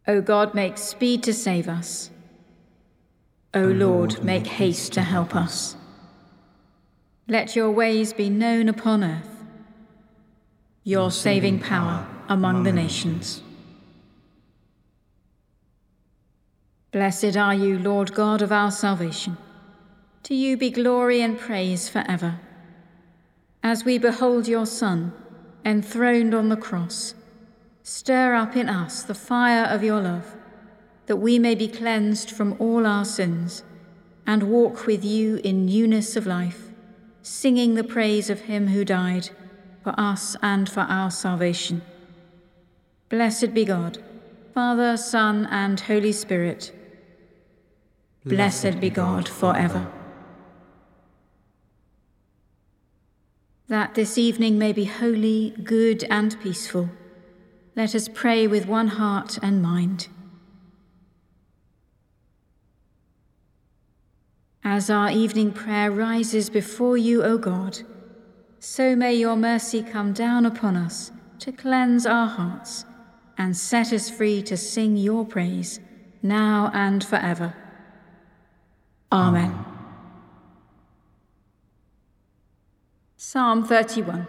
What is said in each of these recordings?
O God, make speed to save us. O Lord, make haste to help us. Let your ways be known upon earth, your saving power among the nations. Blessed are you, Lord God of our salvation. To you be glory and praise forever. As we behold your Son, enthroned on the cross, stir up in us the fire of your love, that we may be cleansed from all our sins and walk with you in newness of life, singing the praise of him who died for us and for our salvation. Blessed be God, Father, Son, and Holy Spirit. Blessed be God forever. That this evening may be holy, good, and peaceful, let us pray with one heart and mind. As our evening prayer rises before you, O God, so may your mercy come down upon us to cleanse our hearts and set us free to sing your praise, now and forever. Amen. Psalm 31.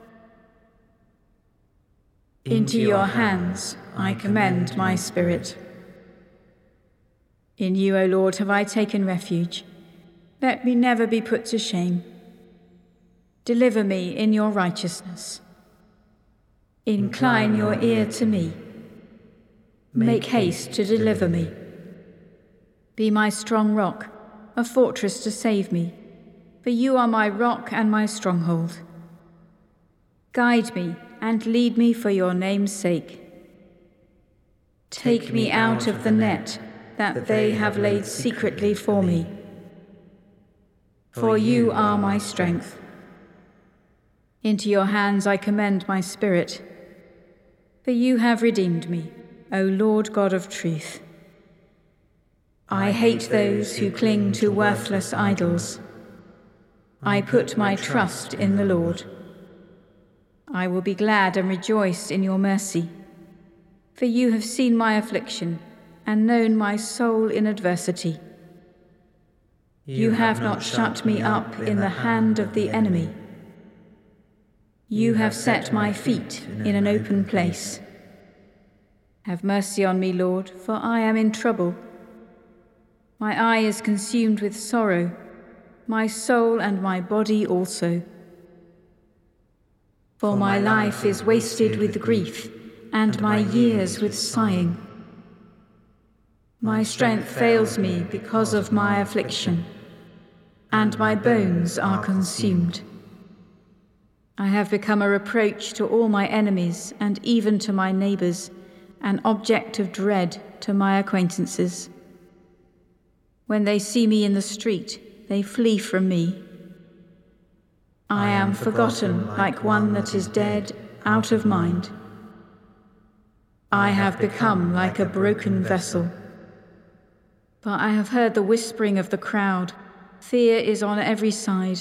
Into your hands I commend my spirit. In you, O Lord, have I taken refuge. Let me never be put to shame. Deliver me in your righteousness. Incline your ear to me. Make haste to deliver me. Be my strong rock, a fortress to save me, for you are my rock and my stronghold. Guide me and lead me for your name's sake. Take me out of the net that they have laid secretly for me. For you are my strength. Into your hands I commend my spirit, for you have redeemed me, O Lord God of truth. I hate those who cling to worthless idols. I put my trust in the Lord. I will be glad and rejoice in your mercy, for you have seen my affliction and known my soul in adversity. You have not shut me up in the hand of the enemy. You have set my feet in an open place. Have mercy on me, Lord, for I am in trouble. My eye is consumed with sorrow, my soul and my body also. For my life is wasted with grief, and my years with sighing. My strength fails me because of my affliction, and my bones are consumed. I have become a reproach to all my enemies, and even to my neighbors, an object of dread to my acquaintances. When they see me in the street, they flee from me. I am forgotten like one that is dead, out of mind. I have become like a broken vessel. For I have heard the whispering of the crowd. Fear is on every side.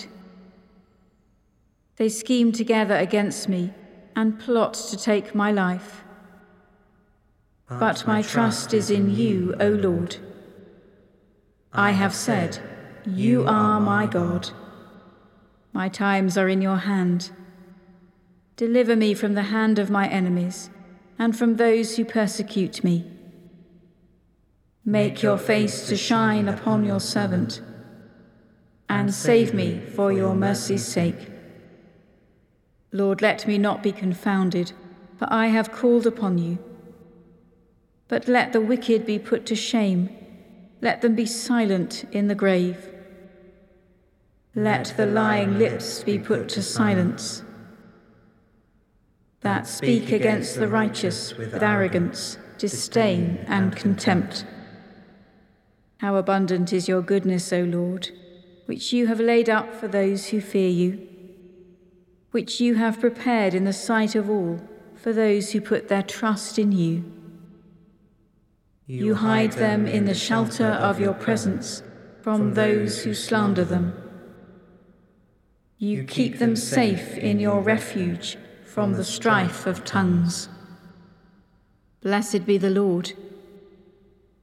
They scheme together against me and plot to take my life. But my trust is in you, O Lord. I have said, you are my God. My times are in your hand. Deliver me from the hand of my enemies and from those who persecute me. Make your face to shine upon your servant, and save me for your mercy's sake. Lord, let me not be confounded, for I have called upon you. But let the wicked be put to shame. Let them be silent in the grave. Let the lying lips be put to silence, that speak against the righteous with arrogance, disdain, and contempt. How abundant is your goodness, O Lord, which you have laid up for those who fear you, which you have prepared in the sight of all for those who put their trust in you. You hide them in the shelter of your presence from those who slander them. You keep them safe in your refuge from the strife of tongues. Blessed be the Lord,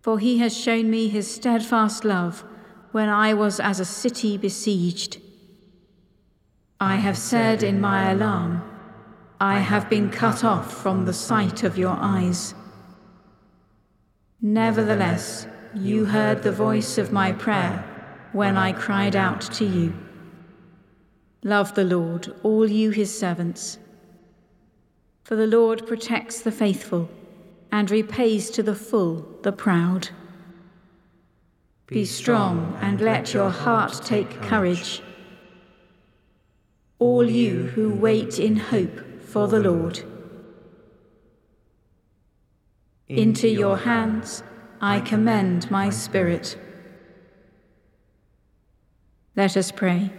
For he has shown me his steadfast love when I was as a city besieged. I have said in my alarm, I have been cut off from the sight of your eyes. Nevertheless, you heard the voice of my prayer when I cried out to you. Love the Lord, all you his servants. For the Lord protects the faithful and repays to the full the proud. Be strong and let your heart take courage, all you who wait in hope for the Lord. Into your hands I commend my spirit. Let us pray.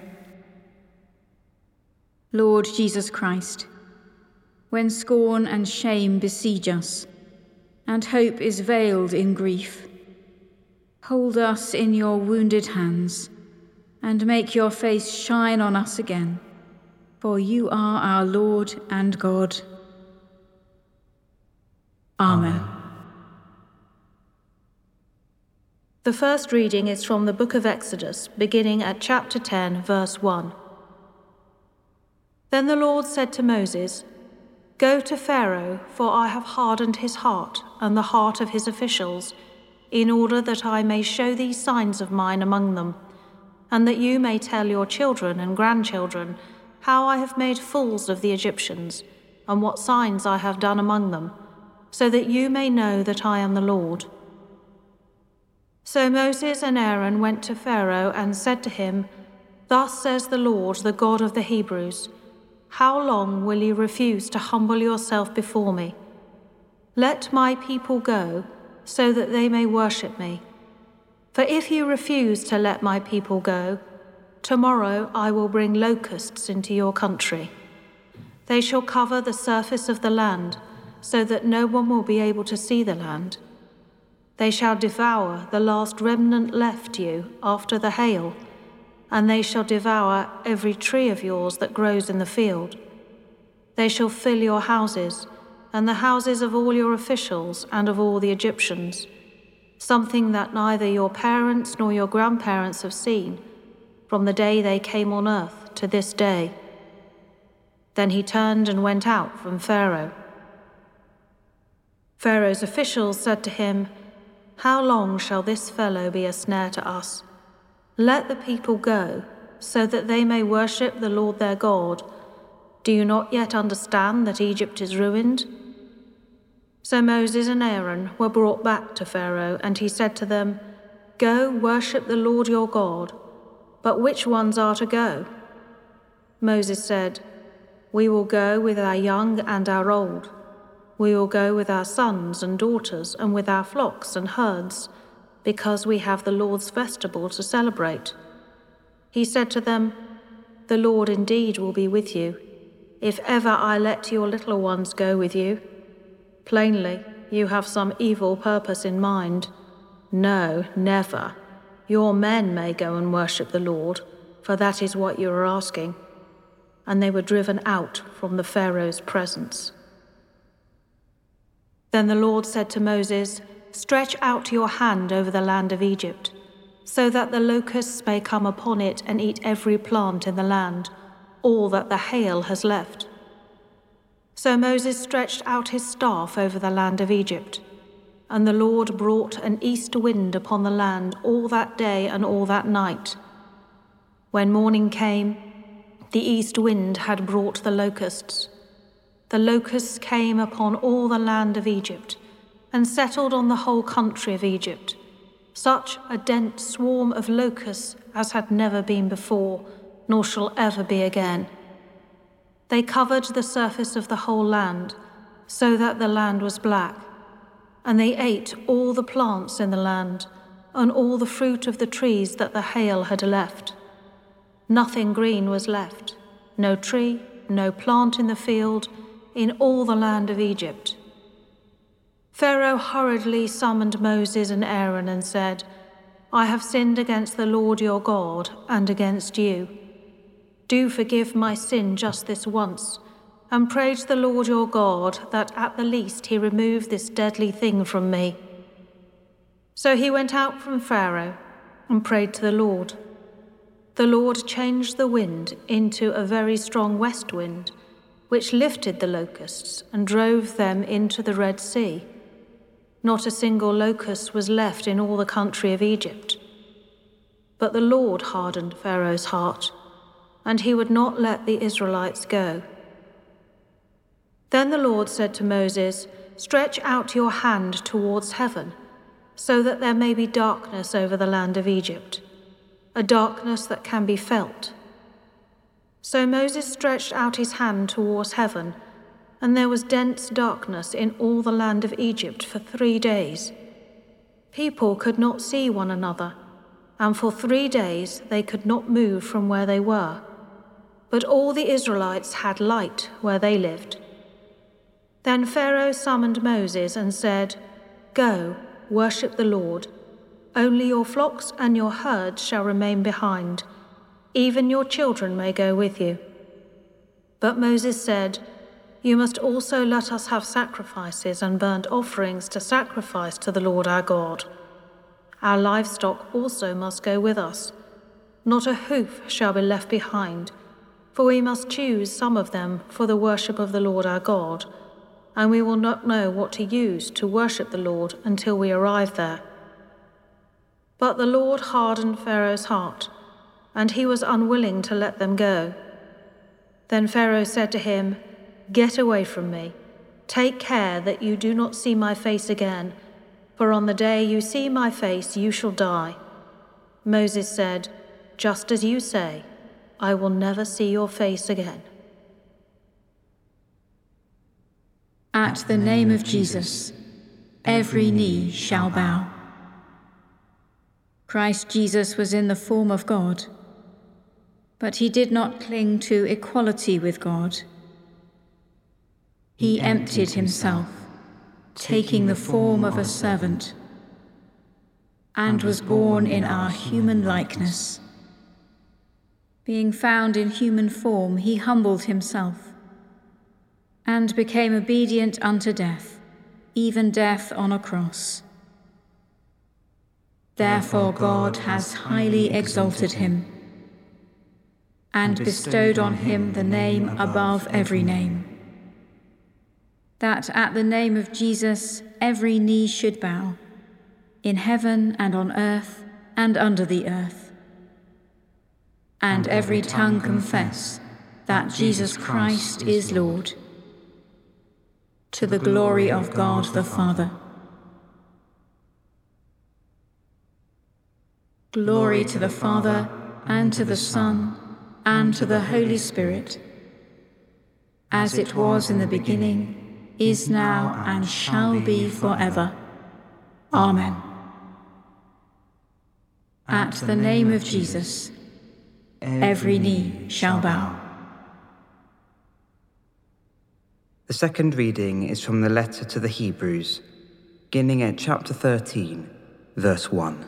Lord Jesus Christ, when scorn and shame besiege us, and hope is veiled in grief, hold us in your wounded hands, and make your face shine on us again, for you are our Lord and God. Amen. The first reading is from the book of Exodus, beginning at chapter 10, verse 1. Then the Lord said to Moses, "Go to Pharaoh, for I have hardened his heart and the heart of his officials, in order that I may show these signs of mine among them, and that you may tell your children and grandchildren how I have made fools of the Egyptians, and what signs I have done among them, so that you may know that I am the Lord." So Moses and Aaron went to Pharaoh and said to him, "Thus says the Lord, the God of the Hebrews, how long will you refuse to humble yourself before me? Let my people go, so that they may worship me. For if you refuse to let my people go, tomorrow I will bring locusts into your country. They shall cover the surface of the land, so that no one will be able to see the land. They shall devour the last remnant left you after the hail, and they shall devour every tree of yours that grows in the field. They shall fill your houses, and the houses of all your officials and of all the Egyptians, something that neither your parents nor your grandparents have seen, from the day they came on earth to this day." Then he turned and went out from Pharaoh. Pharaoh's officials said to him, "How long shall this fellow be a snare to us? Let the people go, so that they may worship the Lord their God. Do you not yet understand that Egypt is ruined?" So Moses and Aaron were brought back to Pharaoh, and he said to them, "Go worship the Lord your God, but which ones are to go?" Moses said, "We will go with our young and our old. We will go with our sons and daughters and with our flocks and herds, because we have the Lord's festival to celebrate." He said to them, "The Lord indeed will be with you, if ever I let your little ones go with you. Plainly, you have some evil purpose in mind. No, never. Your men may go and worship the Lord, for that is what you are asking." And they were driven out from the Pharaoh's presence. Then the Lord said to Moses, "Stretch out your hand over the land of Egypt, so that the locusts may come upon it and eat every plant in the land, all that the hail has left." So Moses stretched out his staff over the land of Egypt, and the Lord brought an east wind upon the land all that day and all that night. When morning came, the east wind had brought the locusts. The locusts came upon all the land of Egypt, and settled on the whole country of Egypt, such a dense swarm of locusts as had never been before, nor shall ever be again. They covered the surface of the whole land, so that the land was black, and they ate all the plants in the land, and all the fruit of the trees that the hail had left. Nothing green was left, no tree, no plant in the field, in all the land of Egypt. Pharaoh hurriedly summoned Moses and Aaron and said, "I have sinned against the Lord your God and against you. Do forgive my sin just this once, and pray to the Lord your God that at the least he remove this deadly thing from me." So he went out from Pharaoh and prayed to the Lord. The Lord changed the wind into a very strong west wind, which lifted the locusts and drove them into the Red Sea. Not a single locust was left in all the country of Egypt. But the Lord hardened Pharaoh's heart, and he would not let the Israelites go. Then the Lord said to Moses, "Stretch out your hand towards heaven, so that there may be darkness over the land of Egypt, a darkness that can be felt." So Moses stretched out his hand towards heaven, and there was dense darkness in all the land of Egypt for 3 days. People could not see one another, and for 3 days they could not move from where they were. But all the Israelites had light where they lived. Then Pharaoh summoned Moses and said, "Go, worship the Lord. Only your flocks and your herds shall remain behind. Even your children may go with you." But Moses said, "You must also let us have sacrifices and burnt offerings to sacrifice to the Lord our God. Our livestock also must go with us. Not a hoof shall be left behind, for we must choose some of them for the worship of the Lord our God, and we will not know what to use to worship the Lord until we arrive there." But the Lord hardened Pharaoh's heart, and he was unwilling to let them go. Then Pharaoh said to him, "Get away from me. Take care that you do not see my face again, for on the day you see my face you shall die." Moses said, "Just as you say, I will never see your face again." At the name of Jesus, every knee shall bow. Christ Jesus was in the form of God, but he did not cling to equality with God. He emptied himself, taking the form of a servant, and was born in our human likeness. Being found in human form, he humbled himself, and became obedient unto death, even death on a cross. Therefore God has highly exalted him, and bestowed on him the name above every name, that at the name of Jesus every knee should bow, in heaven and on earth and under the earth, and every tongue confess that Jesus Christ is Lord, to the glory of God the Father. Glory to the Father, and to the Son, and to the Holy Spirit, as it was in the beginning, is now, and shall be forever. Amen. At the name of Jesus, every knee shall bow. The second reading is from the letter to the Hebrews, beginning at chapter 13, verse 1.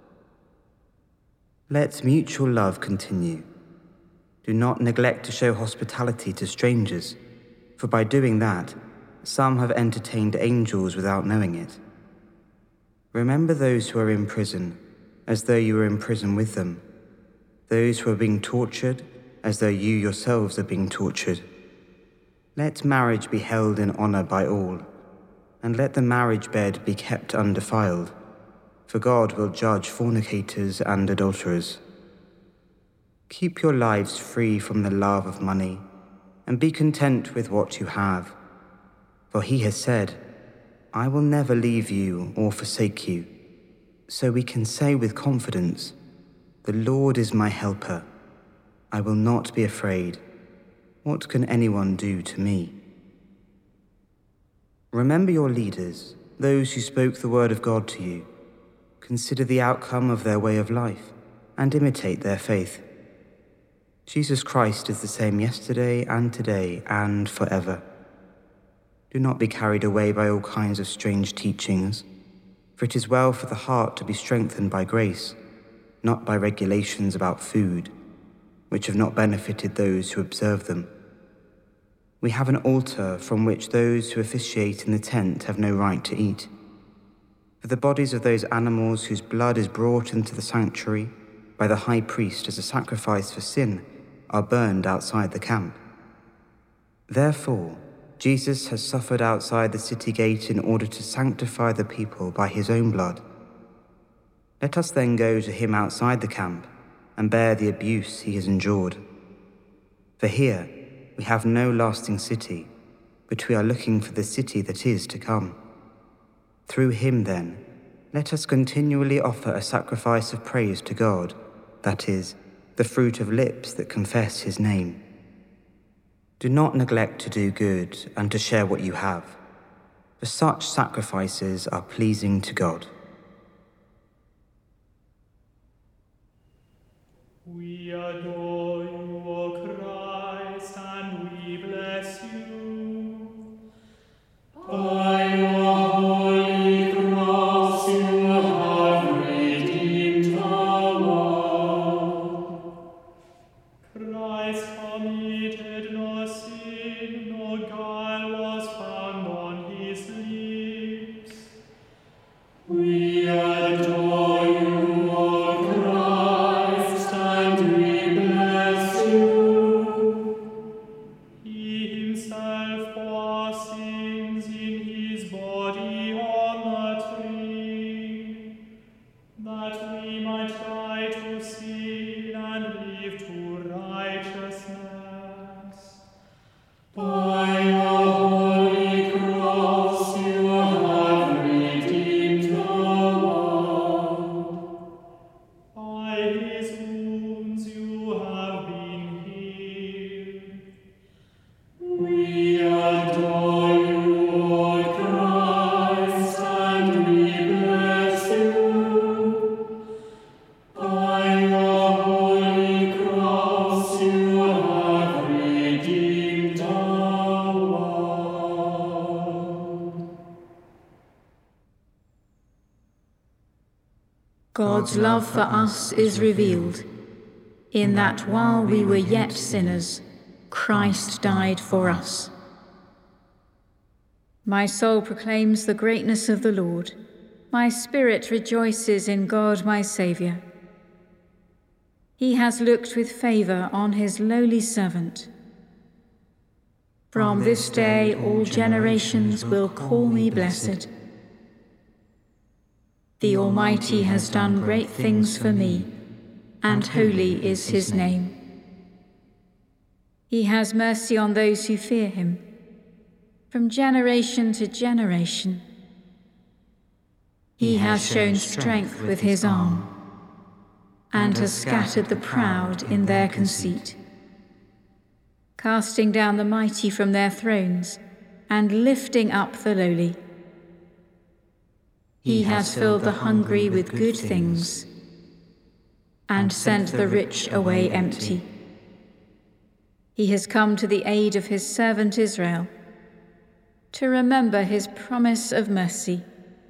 Let mutual love continue. Do not neglect to show hospitality to strangers, for by doing that, some have entertained angels without knowing it. Remember those who are in prison, as though you were in prison with them, those who are being tortured, as though you yourselves are being tortured. Let marriage be held in honor by all, and let the marriage bed be kept undefiled, for God will judge fornicators and adulterers. Keep your lives free from the love of money, and be content with what you have. For he has said, "I will never leave you or forsake you." So we can say with confidence, "The Lord is my helper. I will not be afraid. What can anyone do to me?" Remember your leaders, those who spoke the word of God to you. Consider the outcome of their way of life, and imitate their faith. Jesus Christ is the same yesterday and today and forever. Do not be carried away by all kinds of strange teachings, for it is well for the heart to be strengthened by grace, not by regulations about food, which have not benefited those who observe them. We have an altar from which those who officiate in the tent have no right to eat. For the bodies of those animals whose blood is brought into the sanctuary by the high priest as a sacrifice for sin are burned outside the camp. Therefore, Jesus has suffered outside the city gate in order to sanctify the people by his own blood. Let us then go to him outside the camp and bear the abuse he has endured. For here we have no lasting city, but we are looking for the city that is to come. Through him, then, let us continually offer a sacrifice of praise to God, that is, the fruit of lips that confess his name. Do not neglect to do good and to share what you have, for such sacrifices are pleasing to God. We adore you, O Christ, and we bless you. By your holy cross you have redeemed the world. Christ committed no sin, no guile was found on his lips. We adore you, O Christ, and we bless you. He himself bore our sins in his body on the tree, that we might die to sin and live to righteousness. By your holy cross you have redeemed the world. By his wounds you have been healed. We adore you, O Christ, and we bless you. By your holy cross you have redeemed the world. God's love for us is revealed, in that while we were yet sinners, Christ died for us. My soul proclaims the greatness of the Lord. My spirit rejoices in God my Saviour. He has looked with favour on his lowly servant. From this day all generations will call me blessed. The Almighty has done great things for me, and holy is his name. He has mercy on those who fear him, from generation to generation. He has shown strength with his arm, and has scattered the proud in their conceit, casting down the mighty from their thrones, and lifting up the lowly. He has filled the hungry with good things, and sent the rich away empty. He has come to the aid of his servant Israel, to remember his promise of mercy,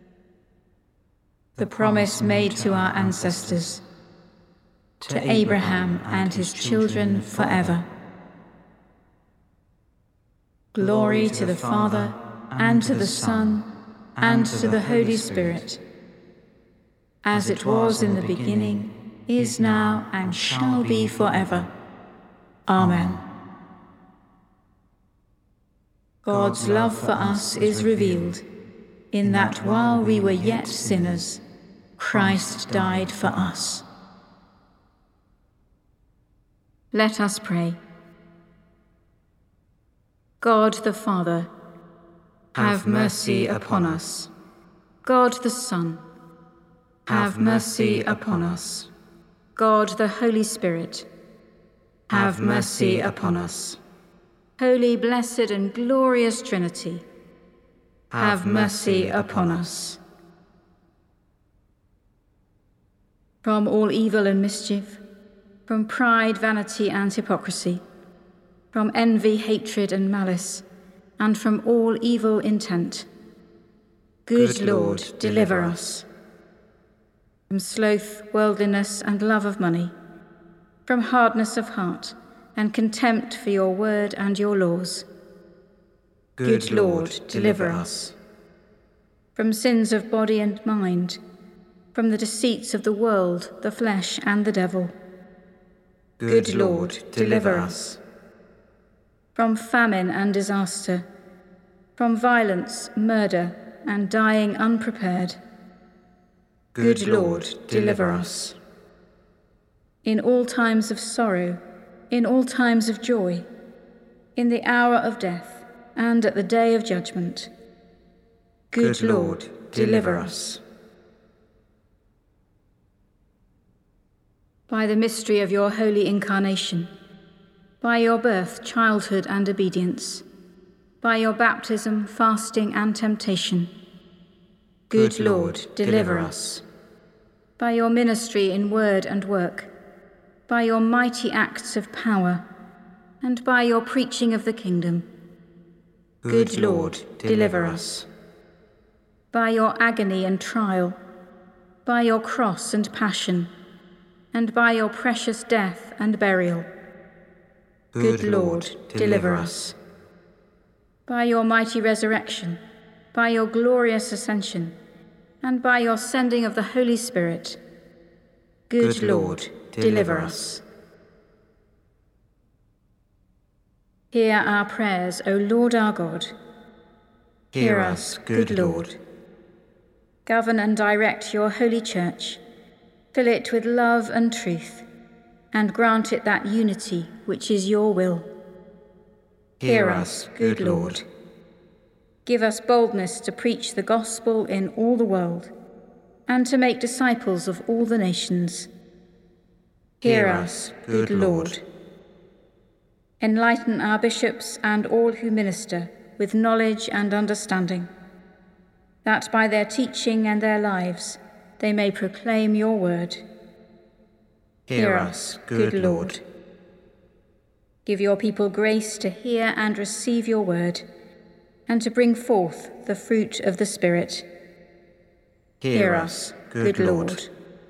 the promise made to our ancestors, to Abraham and his children forever. Glory to the Father, and to the Son, and to the Holy Spirit, as it was in the beginning, is now, and shall be forever. Amen. God's love for us is revealed, in that while we were yet sinners, Christ died for us. Let us pray. God the Father, have mercy upon us. God the Son, have mercy upon us. God the Holy Spirit, have mercy upon us. Holy, blessed, and glorious Trinity, have mercy upon us. From all evil and mischief, from pride, vanity, and hypocrisy, from envy, hatred, and malice, and from all evil intent, good Lord, deliver us. From sloth, worldliness, and love of money, from hardness of heart, and contempt for your word and your laws. Good Lord, deliver us. from sins of body and mind, from the deceits of the world, the flesh, and the devil. Good Lord, deliver us. From famine and disaster, from violence, murder, and dying unprepared. Good Lord, deliver us. In all times of sorrow, in all times of joy, in the hour of death, and at the day of judgment. Good Lord, deliver us. By the mystery of your holy incarnation, by your birth, childhood, and obedience, by your baptism, fasting, and temptation. Good Lord, deliver us. By your ministry in word and work, by your mighty acts of power, and by your preaching of the kingdom. Good Lord, deliver us. By your agony and trial, by your cross and passion, and by your precious death and burial. Good Lord, deliver us. By your mighty resurrection, by your glorious ascension, and by your sending of the Holy Spirit. Good Lord, deliver us. Hear our prayers, O Lord our God. Hear us, good Lord. Govern and direct your holy church. Fill it with love and truth, and grant it that unity which is your will. Hear us, good Lord. Give us boldness to preach the gospel in all the world, and to make disciples of all the nations. Hear us, good Lord. Enlighten our bishops and all who minister with knowledge and understanding, that by their teaching and their lives they may proclaim your word. Hear us, good Lord. Give your people grace to hear and receive your word, and to bring forth the fruit of the Spirit. Hear us, good Lord.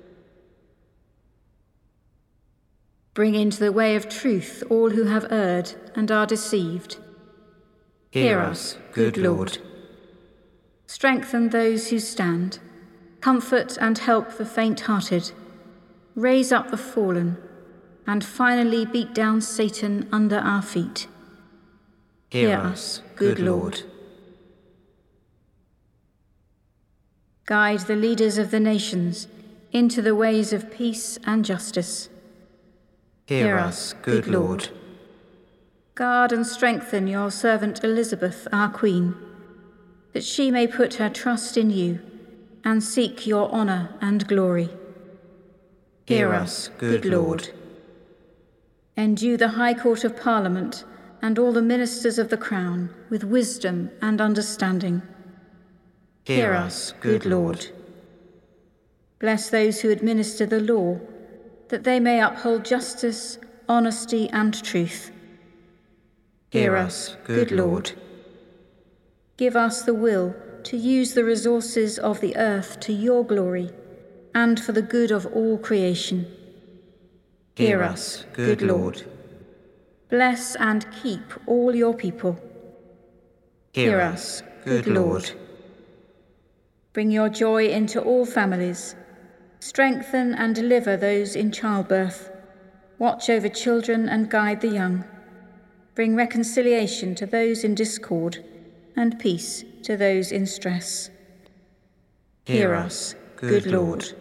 Bring into the way of truth all who have erred and are deceived. Hear us, good Lord. Strengthen those who stand. Comfort and help the faint-hearted. Raise up the fallen, and finally beat down Satan under our feet. Hear us, good Lord. Guide the leaders of the nations into the ways of peace and justice. Hear us, good Lord. Guard and strengthen your servant Elizabeth, our Queen, that she may put her trust in you and seek your honour and glory. Hear us, good Lord. Endue the High Court of Parliament and all the ministers of the Crown with wisdom and understanding. Hear us, good Lord. Bless those who administer the law, that they may uphold justice, honesty, and truth. Hear us, good Lord. Give us the will to use the resources of the earth to your glory and for the good of all creation. Hear us, good Lord. Bless and keep all your people. Hear us, good Lord. Bring your joy into all families. Strengthen and deliver those in childbirth. Watch over children and guide the young. Bring reconciliation to those in discord and peace to those in stress. Hear us, good Lord.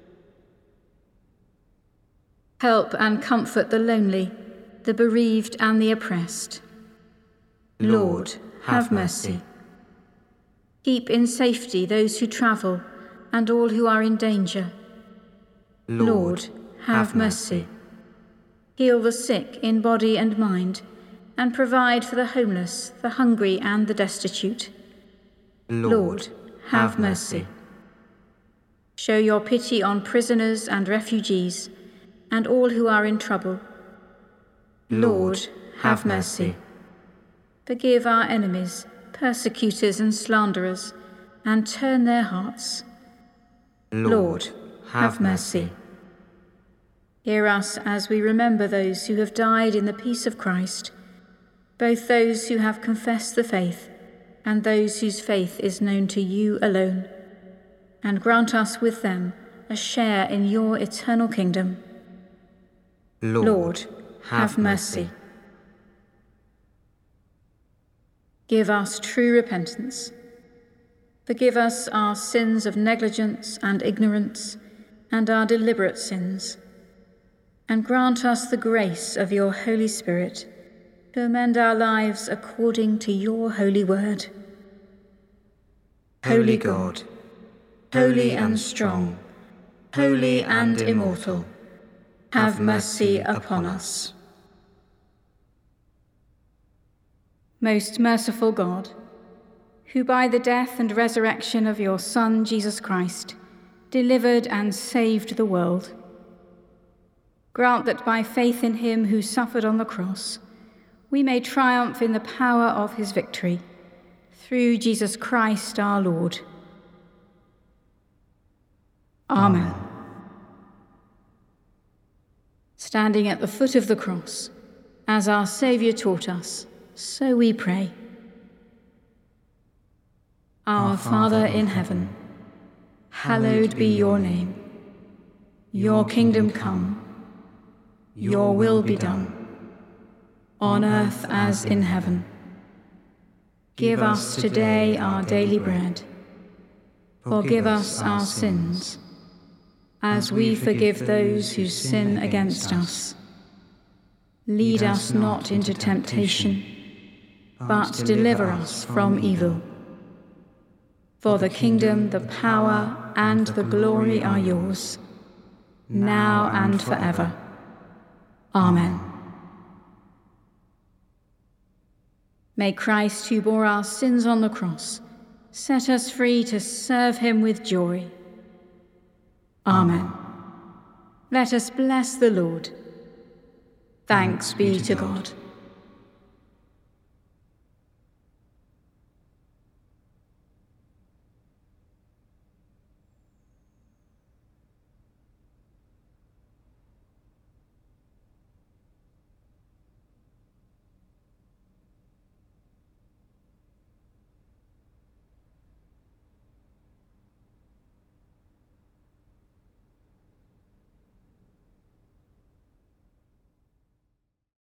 Help and comfort the lonely, the bereaved and the oppressed. Lord, have mercy. Keep in safety those who travel and all who are in danger. Lord, have mercy. Heal the sick in body and mind, and provide for the homeless, the hungry, and the destitute. Lord, have mercy. Show your pity on prisoners and refugees, and all who are in trouble. Lord, have mercy. Forgive our enemies, persecutors and slanderers, and turn their hearts. Lord, have mercy. Hear us as we remember those who have died in the peace of Christ, both those who have confessed the faith and those whose faith is known to you alone, and grant us with them a share in your eternal kingdom. Lord, have mercy. Give us true repentance. Forgive us our sins of negligence and ignorance, and our deliberate sins, and grant us the grace of your Holy Spirit to amend our lives according to your holy word. Holy God, holy and strong, holy and immortal, have mercy upon us. Most merciful God, who by the death and resurrection of your Son, Jesus Christ, delivered and saved the world, grant that by faith in him who suffered on the cross, we may triumph in the power of his victory, through Jesus Christ our Lord. Amen. Standing at the foot of the cross, as our Saviour taught us, so we pray. Our Father in heaven, hallowed be your name. Your kingdom come, your will be done, on earth as in heaven. Give us today our daily bread. Forgive us our sins, as we forgive those who sin against us. Lead us not into temptation, but deliver us from evil. For the kingdom, the power, and the glory are yours, now and forever. Amen. May Christ, who bore our sins on the cross, set us free to serve him with joy. Amen. Let us bless the Lord. Thanks be to God.